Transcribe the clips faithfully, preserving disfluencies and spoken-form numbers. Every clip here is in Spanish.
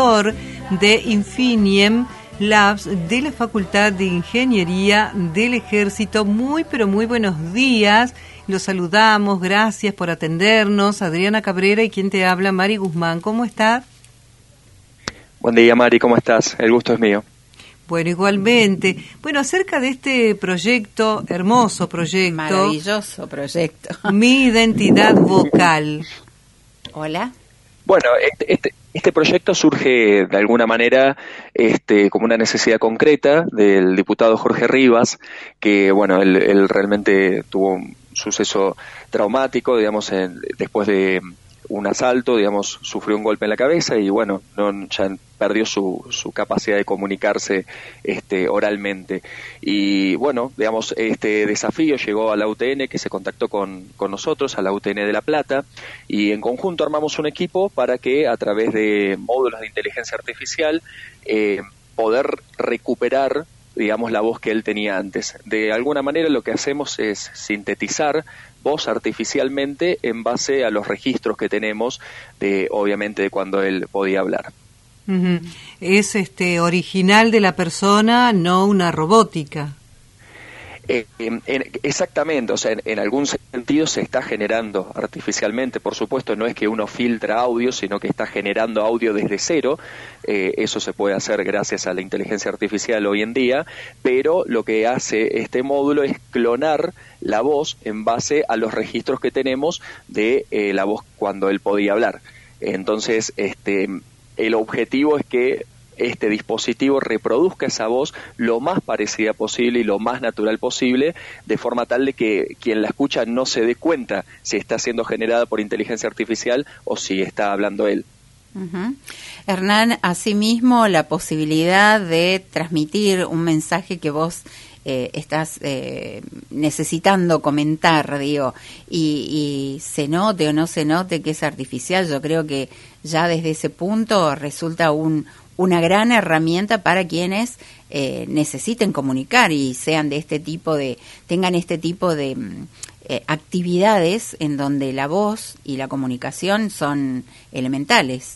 profesor de Infiniem Labs de la Facultad de Ingeniería del Ejército. Muy, pero muy buenos días. Los saludamos, gracias por atendernos. Adriana Cabrera y quien te habla, Mari Guzmán. ¿Cómo estás? Buen día, Mari, ¿cómo estás? El gusto es mío. Bueno, igualmente. Bueno, acerca de este proyecto, hermoso proyecto. Maravilloso proyecto. Mi identidad vocal. Hola. Bueno, este, este, este proyecto surge de alguna manera este, como una necesidad concreta del diputado Jorge Rivas, que bueno, él, él realmente tuvo un suceso traumático, digamos, en, después de un asalto, digamos, sufrió un golpe en la cabeza y bueno, no, ya perdió su, su capacidad de comunicarse este, oralmente. Y bueno, digamos, este desafío llegó a la U T N, que se contactó con, con nosotros, a la U T N de La Plata, y en conjunto armamos un equipo para que a través de módulos de inteligencia artificial eh, poder recuperar, digamos, la voz que él tenía antes. De alguna manera lo que hacemos es sintetizar voz artificialmente en base a los registros que tenemos de, obviamente, de cuando él podía hablar. Uh-huh. Es este original de la persona, no una robótica. Eh, en, en, exactamente, o sea, en, en algún sentido se está generando artificialmente, por supuesto, no es que uno filtra audio, sino que está generando audio desde cero. Eh, eso se puede hacer gracias a la inteligencia artificial hoy en día, pero lo que hace este módulo es clonar la voz en base a los registros que tenemos de eh, la voz cuando él podía hablar. Entonces, este, el objetivo es que este dispositivo reproduzca esa voz lo más parecida posible y lo más natural posible, de forma tal de que quien la escucha no se dé cuenta si está siendo generada por inteligencia artificial o si está hablando él. Uh-huh. Hernán, asimismo, la posibilidad de transmitir un mensaje que vos eh, estás eh, necesitando comentar, digo, y, y se note o no se note que es artificial, yo creo que ya desde ese punto resulta un una gran herramienta para quienes eh, necesiten comunicar y sean de este tipo de, tengan este tipo de eh, actividades en donde la voz y la comunicación son elementales.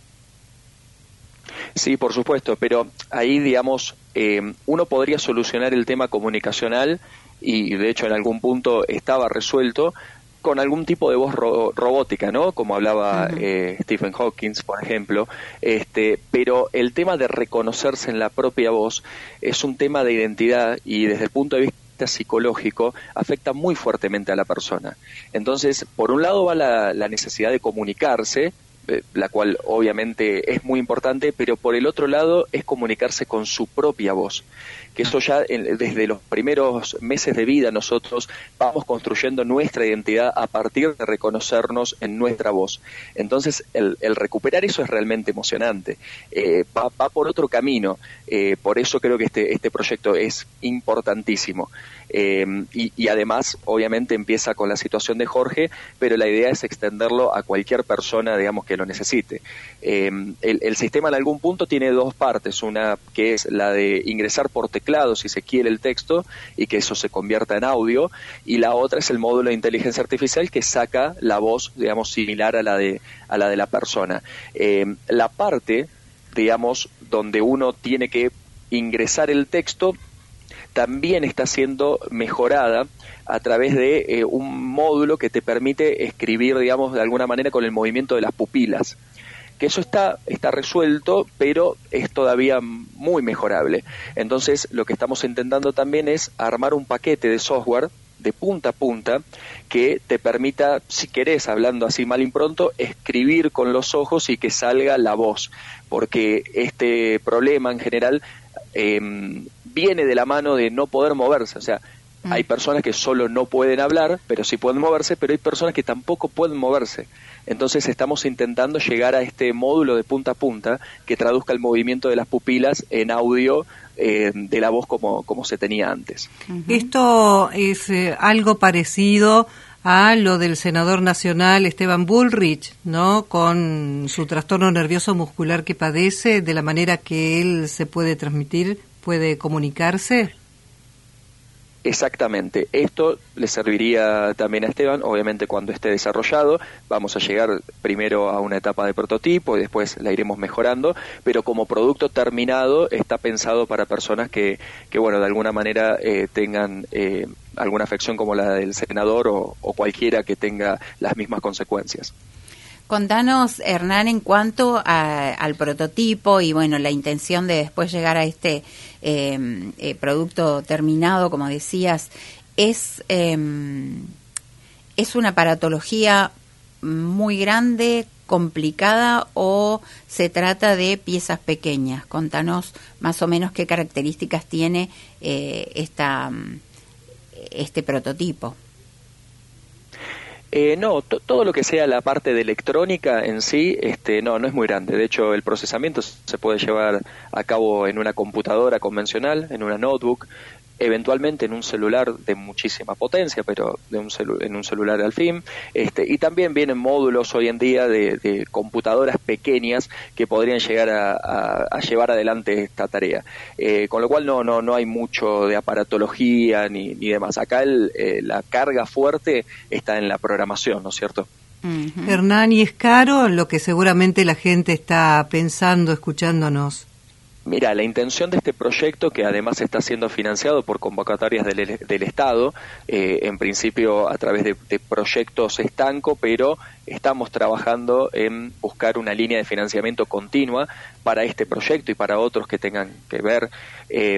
Sí, por supuesto, pero ahí, digamos, eh, uno podría solucionar el tema comunicacional y de hecho en algún punto estaba resuelto con algún tipo de voz ro robótica, ¿no? Como hablaba uh-huh. eh, Stephen Hawking, por ejemplo. Este, pero el tema de reconocerse en la propia voz es un tema de identidad y desde el punto de vista psicológico afecta muy fuertemente a la persona. Entonces, por un lado va la, la necesidad de comunicarse, eh, la cual obviamente es muy importante, pero por el otro lado es comunicarse con su propia voz. Que eso ya en, desde los primeros meses de vida nosotros vamos construyendo nuestra identidad a partir de reconocernos en nuestra voz. Entonces el, el recuperar eso es realmente emocionante, eh, va, va por otro camino, eh, por eso creo que este, este proyecto es importantísimo. Eh, y, y además obviamente empieza con la situación de Jorge, pero la idea es extenderlo a cualquier persona, digamos, que lo necesite. Eh, el, el sistema en algún punto tiene dos partes, una que es la de ingresar por teclado, si se quiere, el texto y que eso se convierta en audio, y la otra es el módulo de inteligencia artificial que saca la voz, digamos, similar a la de, a la de la persona. Eh, la parte, digamos, donde uno tiene que ingresar el texto también está siendo mejorada a través de eh, un módulo que te permite escribir, digamos, de alguna manera con el movimiento de las pupilas. Que eso está, está resuelto, pero es todavía muy mejorable. Entonces, lo que estamos intentando también es armar un paquete de software de punta a punta que te permita, si querés, hablando así mal impronto, escribir con los ojos y que salga la voz. Porque este problema en general eh, viene de la mano de no poder moverse. O sea, mm. hay personas que solo no pueden hablar, pero sí pueden moverse, pero hay personas que tampoco pueden moverse. Entonces estamos intentando llegar a este módulo de punta a punta que traduzca el movimiento de las pupilas en audio eh, de la voz como, como se tenía antes. Uh-huh. Esto es eh, algo parecido a lo del senador nacional Esteban Bullrich, ¿no? Con su trastorno nervioso muscular que padece, de la manera que él se puede transmitir, puede comunicarse. Exactamente. Esto le serviría también a Esteban, obviamente cuando esté desarrollado. Vamos a llegar primero a una etapa de prototipo y después la iremos mejorando, pero como producto terminado está pensado para personas que, que bueno, de alguna manera eh, tengan eh, alguna afección como la del senador o, o cualquiera que tenga las mismas consecuencias. Contanos, Hernán, en cuanto a, al prototipo y bueno, la intención de después llegar a este eh, eh, producto terminado, como decías, ¿es, eh, ¿es una aparatología muy grande, complicada o se trata de piezas pequeñas? Contanos más o menos qué características tiene eh, esta, este prototipo. Eh, no, to, todo lo que sea la parte de electrónica en sí, este, no, no es muy grande. De hecho, el procesamiento se puede llevar a cabo en una computadora convencional, en una notebook, eventualmente en un celular de muchísima potencia, pero de un celu en un celular al fin, este, y también vienen módulos hoy en día de, de computadoras pequeñas que podrían llegar a, a, a llevar adelante esta tarea, eh, con lo cual no, no, no hay mucho de aparatología ni, ni demás. Acá el, eh, la carga fuerte está en la programación, ¿no es cierto? Uh-huh. Hernán, ¿y es caro lo que seguramente la gente está pensando, escuchándonos? Mira, la intención de este proyecto, que además está siendo financiado por convocatorias del, del Estado, eh, en principio a través de, de proyectos estanco, pero estamos trabajando en buscar una línea de financiamiento continua para este proyecto y para otros que tengan que ver. Eh,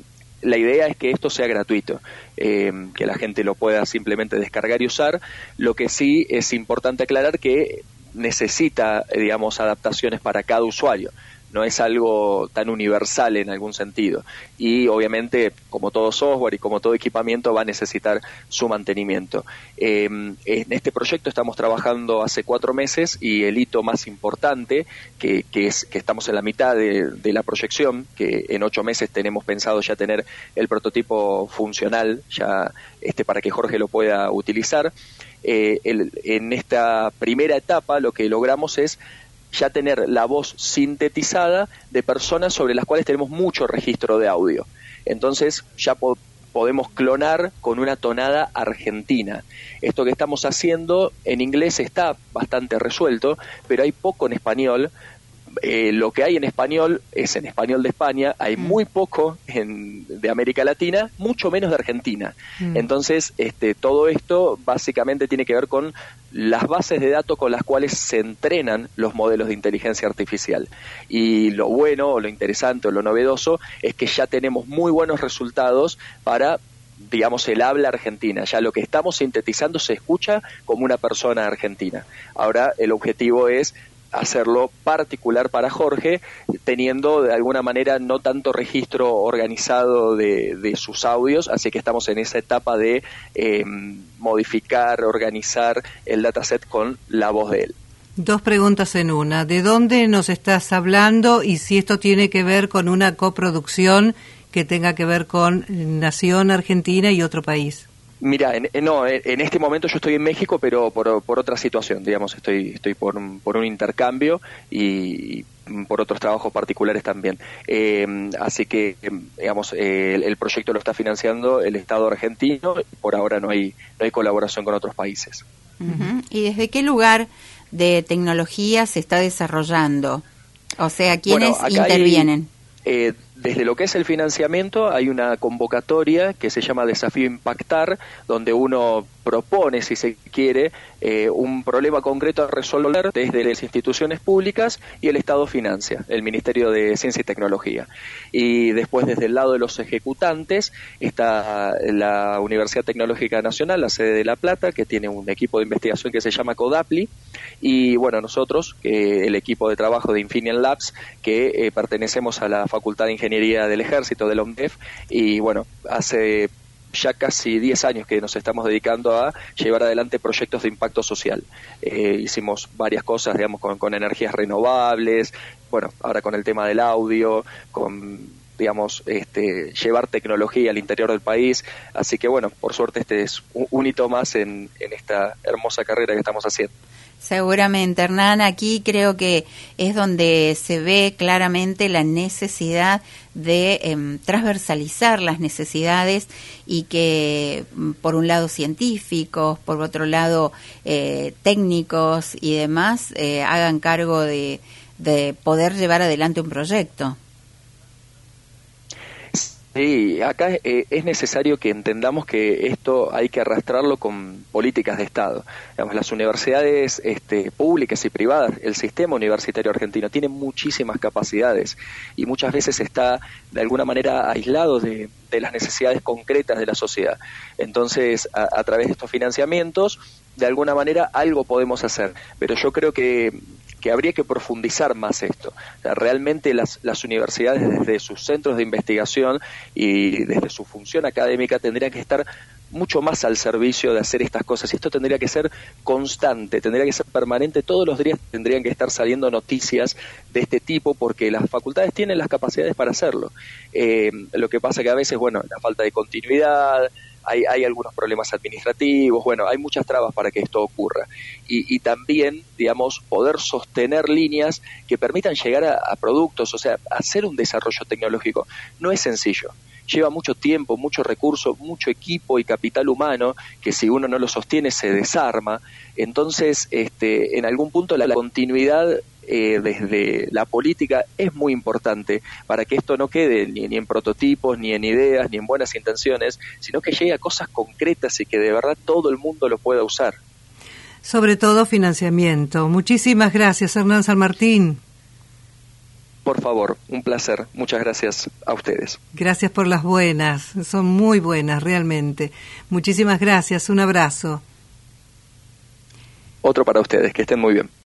la idea es que esto sea gratuito, eh, que la gente lo pueda simplemente descargar y usar. Lo que sí es importante aclarar que necesita, digamos, adaptaciones para cada usuario. No es algo tan universal en algún sentido. Y obviamente, como todo software y como todo equipamiento, va a necesitar su mantenimiento. Eh, en este proyecto estamos trabajando hace cuatro meses y el hito más importante, que, que es que estamos en la mitad de, de la proyección, que en ocho meses tenemos pensado ya tener el prototipo funcional, ya este para que Jorge lo pueda utilizar. Eh, el, en esta primera etapa lo que logramos es ya tener la voz sintetizada de personas sobre las cuales tenemos mucho registro de audio. Entonces ya po- podemos clonar con una tonada argentina. Esto que estamos haciendo en inglés está bastante resuelto, pero hay poco en español. Eh, lo que hay en español es en español de España, hay muy poco en, de América Latina, mucho menos de Argentina. Mm. Entonces, este, todo esto básicamente tiene que ver con las bases de datos con las cuales se entrenan los modelos de inteligencia artificial. Y lo bueno, o lo interesante, o lo novedoso, es que ya tenemos muy buenos resultados para, digamos, el habla argentina. Ya lo que estamos sintetizando se escucha como una persona argentina. Ahora, el objetivo es hacerlo particular para Jorge, teniendo de alguna manera no tanto registro organizado de, de sus audios, así que estamos en esa etapa de eh, modificar, organizar el dataset con la voz de él. Dos preguntas en una. ¿De dónde nos estás hablando y si esto tiene que ver con una coproducción que tenga que ver con Nación Argentina y otro país? Mira, en, no, en este momento yo estoy en México, pero por, por otra situación, digamos, estoy estoy por un, por un intercambio y, y por otros trabajos particulares también. Eh, así que, digamos, eh, el, el proyecto lo está financiando el Estado argentino, y por ahora no hay no hay colaboración con otros países. Uh-huh. ¿Y desde qué lugar de tecnología se está desarrollando? O sea, ¿quiénes bueno, intervienen? Hay, eh, Desde lo que es el financiamiento hay una convocatoria que se llama Desafío Impactar, donde uno propone, si se quiere, eh, un problema concreto a resolver desde las instituciones públicas y el Estado financia, el Ministerio de Ciencia y Tecnología. Y después, desde el lado de los ejecutantes, está la Universidad Tecnológica Nacional, la sede de La Plata, que tiene un equipo de investigación que se llama CODAPLI, y bueno, nosotros, que el equipo de trabajo de Infineon Labs, que eh, pertenecemos a la Facultad de Ingeniería del Ejército de la UNDEF, y bueno, hace ya casi diez años que nos estamos dedicando a llevar adelante proyectos de impacto social. Eh, hicimos varias cosas, digamos, con, con energías renovables, bueno, ahora con el tema del audio, con, digamos, este, llevar tecnología al interior del país, así que bueno, por suerte este es un, un hito más en, en esta hermosa carrera que estamos haciendo. Seguramente, Hernán, aquí creo que es donde se ve claramente la necesidad de eh, transversalizar las necesidades y que, por un lado, científicos, por otro lado, eh, técnicos y demás, eh, hagan cargo de, de poder llevar adelante un proyecto. Sí, acá eh, es necesario que entendamos que esto hay que arrastrarlo con políticas de Estado. Digamos, las universidades este, públicas y privadas, el sistema universitario argentino tiene muchísimas capacidades y muchas veces está de alguna manera aislado de, de las necesidades concretas de la sociedad. Entonces, a, a través de estos financiamientos, de alguna manera algo podemos hacer, pero yo creo que que habría que profundizar más esto. O sea, realmente las, las universidades desde sus centros de investigación y desde su función académica tendrían que estar mucho más al servicio de hacer estas cosas. Y esto tendría que ser constante, tendría que ser permanente. Todos los días tendrían que estar saliendo noticias de este tipo porque las facultades tienen las capacidades para hacerlo. Eh, lo que pasa que a veces, bueno, la falta de continuidad, Hay, hay algunos problemas administrativos, bueno, hay muchas trabas para que esto ocurra. Y, y también, digamos, poder sostener líneas que permitan llegar a, a productos, o sea, hacer un desarrollo tecnológico. No es sencillo. Lleva mucho tiempo, mucho recurso, mucho equipo y capital humano que si uno no lo sostiene se desarma. Entonces, este, en algún punto la, la continuidad eh, desde la política es muy importante para que esto no quede ni, ni en prototipos, ni en ideas, ni en buenas intenciones, sino que llegue a cosas concretas y que de verdad todo el mundo lo pueda usar. Sobre todo financiamiento. Muchísimas gracias, Hernán San Martín. Por favor, un placer. Muchas gracias a ustedes. Gracias por las buenas. Son muy buenas, realmente. Muchísimas gracias. Un abrazo. Otro para ustedes. Que estén muy bien.